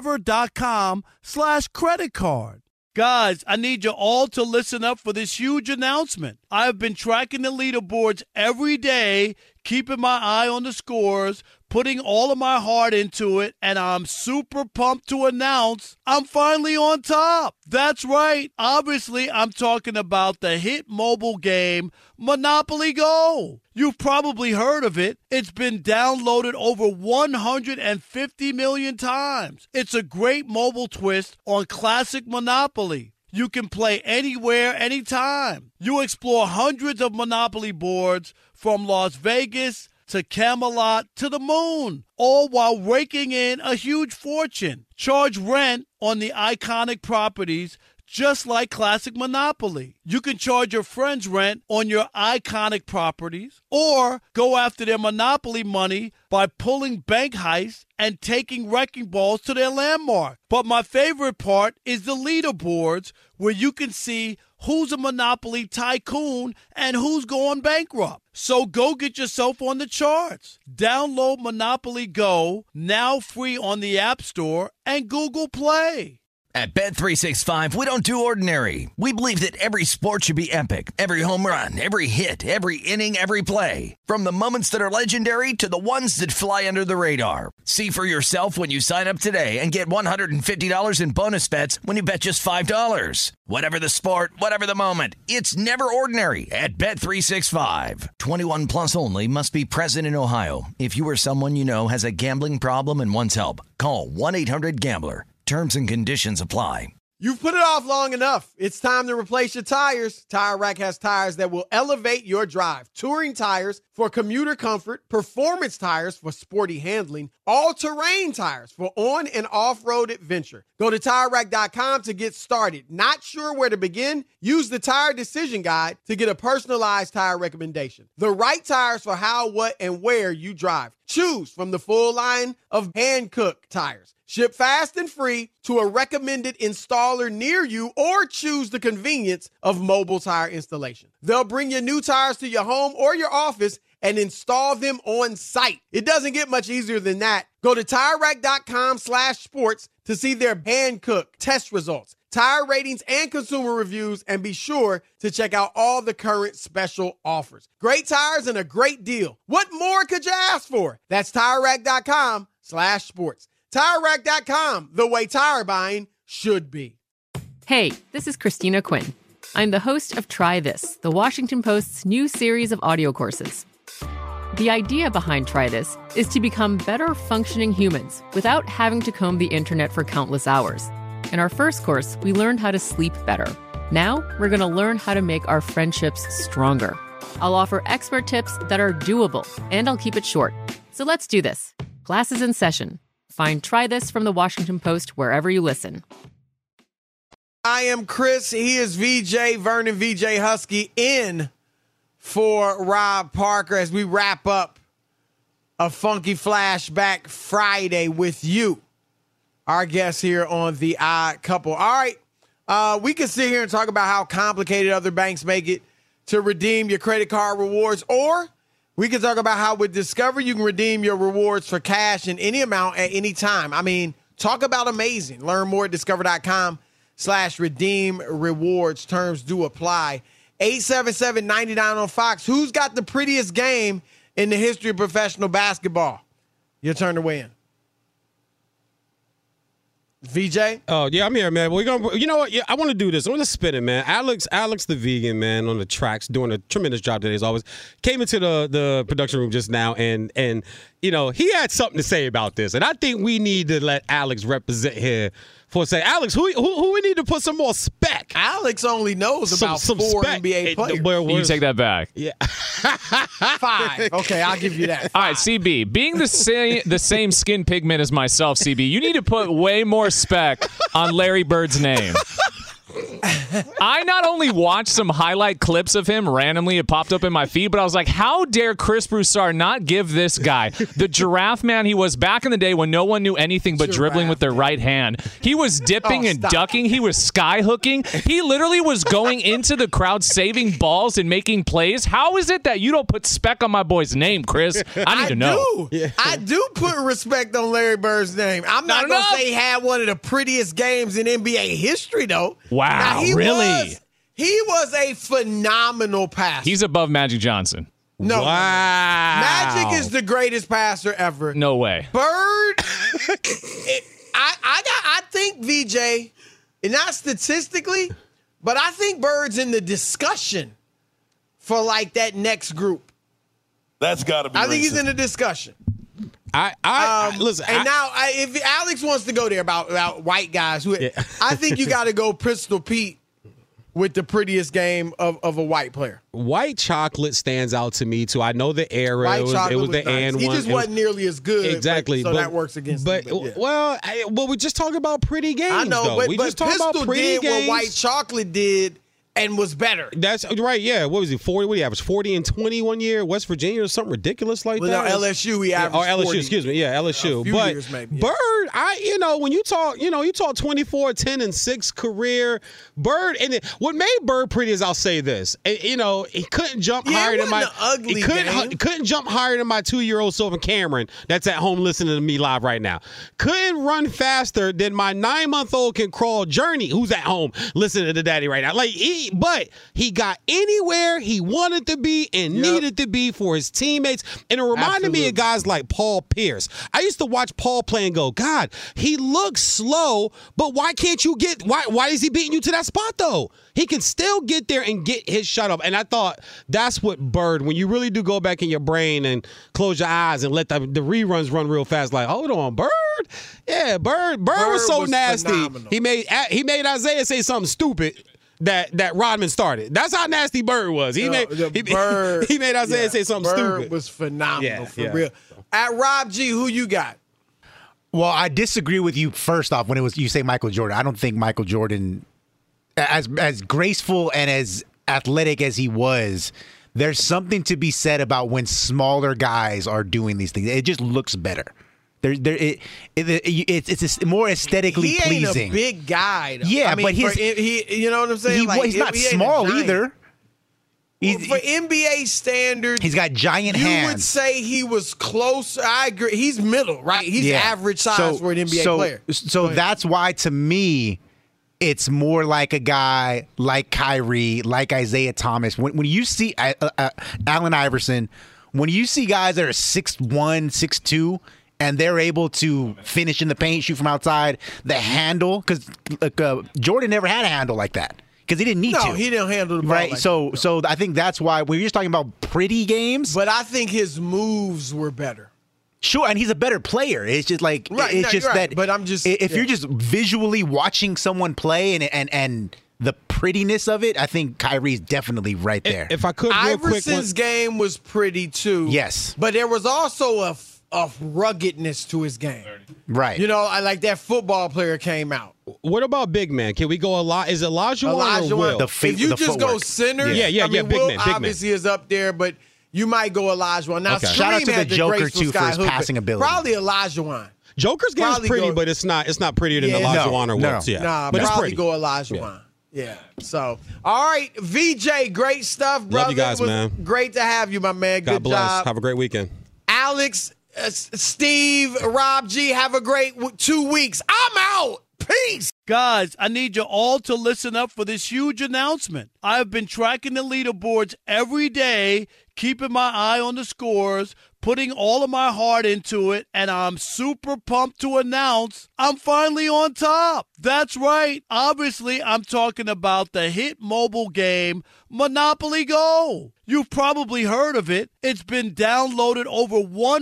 discover.com/credit card. Guys, I need you all to listen up for this huge announcement. I have been tracking the leaderboards every day, keeping my eye on the scores, putting all of my heart into it, and I'm super pumped to announce I'm finally on top. That's right. Obviously, I'm talking about the hit mobile game, Monopoly Go. You've probably heard of it. It's been downloaded over 150 million times. It's a great mobile twist on classic Monopoly. You can play anywhere, anytime. You explore hundreds of Monopoly boards from Las Vegas to Camelot to the moon, all while raking in a huge fortune. Charge rent on the iconic properties just like classic Monopoly. You can charge your friends rent on your iconic properties or go after their Monopoly money by pulling bank heists and taking wrecking balls to their landmark. But my favorite part is the leaderboards where you can see who's a Monopoly tycoon and who's going bankrupt. So go get yourself on the charts. Download Monopoly Go, now free on the App Store and Google Play. At Bet365, we don't do ordinary. We believe that every sport should be epic. Every home run, every hit, every inning, every play. From the moments that are legendary to the ones that fly under the radar. See for yourself when you sign up today and get $150 in bonus bets when you bet just $5. Whatever the sport, whatever the moment, it's never ordinary at Bet365. 21 plus only. Must be present in Ohio. If you or someone you know has a gambling problem and wants help, call 1-800-GAMBLER. Terms and conditions apply. You've put it off long enough. It's time to replace your tires. Tire Rack has tires that will elevate your drive. Touring tires for commuter comfort, performance tires for sporty handling, all-terrain tires for on- and off-road adventure. Go to TireRack.com to get started. Not sure where to begin? Use the Tire Decision Guide to get a personalized tire recommendation. The right tires for how, what, and where you drive. Choose from the full line of Hankook tires. Ship fast and free to a recommended installer near you or choose the convenience of mobile tire installation. They'll bring your new tires to your home or your office and install them on site. It doesn't get much easier than that. Go to TireRack.com/sports to see their Hankook test results, tire ratings, and consumer reviews, and be sure to check out all the current special offers. Great tires and a great deal. What more could you ask for? That's TireRack.com/sports. TireRack.com, the way tire buying should be. Hey, this is Christina Quinn. I'm the host of Try This, the Washington Post's new series of audio courses. The idea behind Try This is to become better functioning humans without having to comb the internet for countless hours. In our first course, we learned how to sleep better. Now, we're going to learn how to make our friendships stronger. I'll offer expert tips that are doable, and I'll keep it short. So let's do this. Class is in session. Find Try This from the Washington Post wherever you listen. I am Chris. He is VJ, Vernon VJ Husky, in for Rob Parker as we wrap up a Funky Flashback Friday with you, our guest here on The Odd Couple. All right, we can sit here and talk about how complicated other banks make it to redeem your credit card rewards, or we can talk about how with Discover you can redeem your rewards for cash in any amount at any time. I mean, talk about amazing. Learn more at discover.com/redeem rewards. Terms do apply. 877-99 on Fox. Who's got the prettiest game in the history of professional basketball? Your turn to weigh in. VJ? Oh, yeah, I'm here, man. We're gonna, you know what? Yeah, I want to do this. I want to spin it, man. Alex the vegan, man, on the tracks, doing a tremendous job today, as always. Came into the production room just now, and you know, he had something to say about this. And I think we need to let Alex represent here for a second. Alex, who we need to put some more spec? Alex only knows about some 4 spec. NBA players. You take that back. Yeah. 5. Okay, I'll give you that. 5. All right, CB, being the same skin pigment as myself, CB, you need to put way more spec on Larry Bird's name. I not only watched some highlight clips of him randomly, it popped up in my feed, but I was like, how dare Chris Broussard not give this guy the giraffe man he was back in the day when no one knew anything but dribbling with their right hand. He was dipping and ducking. He was sky hooking. He literally was going into the crowd, saving balls and making plays. How is it that you don't put spec on my boy's name, Chris? I need to know. I do put respect on Larry Bird's name. I'm not going to say he had one of the prettiest games in NBA history, though. Wow, now, really? He was a phenomenal passer. He's above Magic Johnson. No. Wow. Magic is the greatest passer ever. No way. Bird, I think VJ, and not statistically, but I think Bird's in the discussion for like that next group. That's got to be. I think he's in the discussion. Listen. Now, if Alex wants to go there about white guys, I think you got to go Pistol Pete with the prettiest game of a white player. White chocolate stands out to me too. I know the era. It was the nice. and he one. just wasn't nearly as good. Exactly. So that works against him. Well, we just talking about pretty games. I know, though. but we just talking Pistol about pretty did games. what White Chocolate did and was better. That's right. Yeah. What was he? 40? What did he average? 40 and 20 1 year. West Virginia or something ridiculous like that. LSU he averaged. LSU. 40. Excuse me. Yeah, LSU. A few but years maybe, Bird, when you talk 24, 10 and 6 career. Bird, and what made Bird pretty is I'll say this. He couldn't jump higher than my ugly couldn't jump higher than my 2-year-old Sylvan Cameron that's at home listening to me live right now. Couldn't run faster than my 9-month-old can crawl Journey, who's at home listening to Daddy right now. But he got anywhere he wanted to be and needed to be for his teammates. And it reminded me of guys like Paul Pierce. I used to watch Paul play and go, God, he looks slow, but why can't you why is he beating you to that spot though? He can still get there and get his shot up. And I thought that's what Bird, when you really do go back in your brain and close your eyes and let the reruns run real fast, like, hold on, Bird? Yeah, Bird was so nasty. Phenomenal. He made Isaiah say something stupid that Rodman started. That's how nasty Bird was. He made Isaiah say something stupid. Bird was phenomenal for real. At Rob G, who you got? Well, I disagree with you first off when you say Michael Jordan. I don't think Michael Jordan, as graceful and as athletic as he was, there's something to be said about when smaller guys are doing these things. It just looks better. It's more aesthetically pleasing. He ain't a big guy, though. Yeah, but you know what I'm saying? He's not small either. For NBA standards, he's got giant hands. You would say he was close. I agree. He's middle, right? He's average size for an NBA player. So that's why, to me, it's more like a guy like Kyrie, like Isaiah Thomas. When you see Allen Iverson, when you see guys that are 6'1", 6'2", and they're able to finish in the paint, shoot from outside, the handle, because Jordan never had a handle like that. Because he didn't need to. No, he didn't handle the ball. Right. Like so I think that's why we're just talking about pretty games. But I think his moves were better. Sure, and he's a better player. It's just like that. But I'm just if you're just visually watching someone play and the prettiness of it, I think Kyrie's definitely right there. If I could, Iverson's game was pretty too. Yes, but there was also a ruggedness to his game. Right. I like that football player came out. What about big man? Can we go Is Olajuwon or Will? If you just go center, big Will man. obviously is up there, but you might go Olajuwon. Now, shout out to the Joker too for his passing ability. Probably Olajuwon. Joker's game is pretty, but it's not prettier than Olajuwon or Will. Nah, but probably go Olajuwon. Yeah. So, all right, VJ, great stuff, brother. Love you guys, man. Great to have you, my man. God Good bless. job. Have a great weekend. Alex, Steve, Rob G, have a great 2 weeks. I'm out. Peace. Guys, I need you all to listen up for this huge announcement. I have been tracking the leaderboards every day, keeping my eye on the scores, putting all of my heart into it, and I'm super pumped to announce I'm finally on top. That's right. Obviously, I'm talking about the hit mobile game, Monopoly Go. You've probably heard of it. It's been downloaded over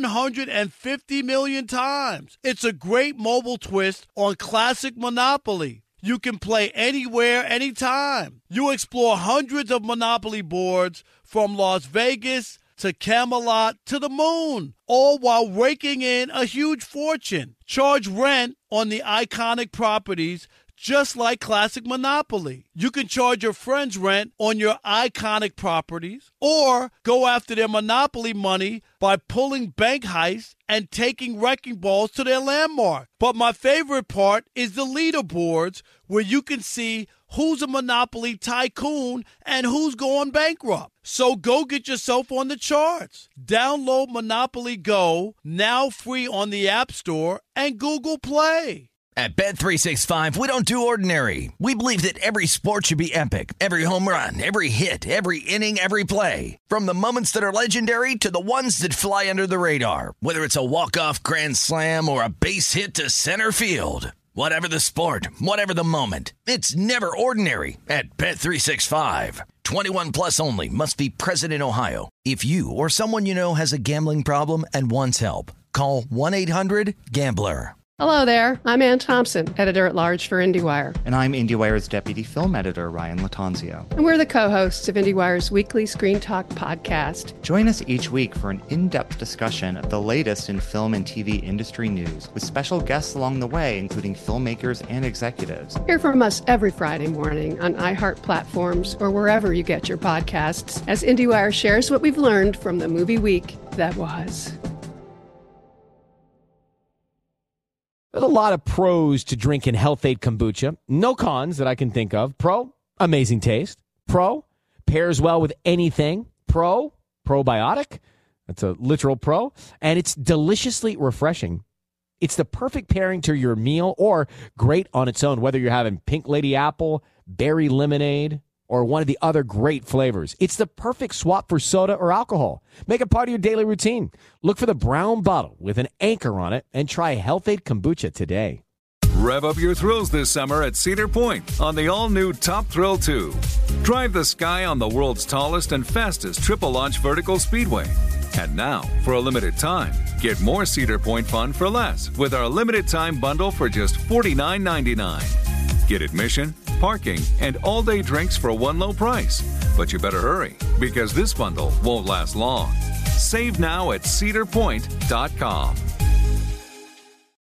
150 million times. It's a great mobile twist on classic Monopoly. You can play anywhere, anytime. You explore hundreds of Monopoly boards from Las Vegas to Camelot to the moon, all while raking in a huge fortune. Charge rent on the iconic properties just like classic Monopoly. You can charge your friends rent on your iconic properties or go after their Monopoly money by pulling bank heists and taking wrecking balls to their landmark. But my favorite part is the leaderboards where you can see who's a Monopoly tycoon and who's going bankrupt. So go get yourself on the charts. Download Monopoly Go, now free on the App Store and Google Play. At Bet365, we don't do ordinary. We believe that every sport should be epic. Every home run, every hit, every inning, every play. From the moments that are legendary to the ones that fly under the radar. Whether it's a walk-off grand slam or a base hit to center field. Whatever the sport, whatever the moment. It's never ordinary at Bet365. 21 plus only. Must be present in Ohio. If you or someone you know has a gambling problem and wants help, call 1-800-GAMBLER. Hello there. I'm Ann Thompson, editor-at-large for IndieWire. And I'm IndieWire's deputy film editor, Ryan Latanzio. And we're the co-hosts of IndieWire's weekly Screen Talk podcast. Join us each week for an in-depth discussion of the latest in film and TV industry news, with special guests along the way, including filmmakers and executives. Hear from us every Friday morning on iHeart platforms or wherever you get your podcasts, as IndieWire shares what we've learned from the movie week that was. There's a lot of pros to drinking Health-Ade kombucha. No cons that I can think of. Pro, amazing taste. Pro, pairs well with anything. Pro, probiotic. That's a literal pro. And it's deliciously refreshing. It's the perfect pairing to your meal or great on its own, whether you're having pink lady apple, berry lemonade, or one of the other great flavors. It's the perfect swap for soda or alcohol. Make it part of your daily routine. Look for the brown bottle with an anchor on it and try Health-Ade kombucha today. Rev up your thrills this summer at Cedar Point on the all-new Top Thrill 2. Drive the sky on the world's tallest and fastest triple-launch vertical speedway. And now, for a limited time, get more Cedar Point fun for less with our limited-time bundle for just $49.99. Get admission, parking, and all-day drinks for one low price. But you better hurry, because this bundle won't last long. Save now at cedarpoint.com.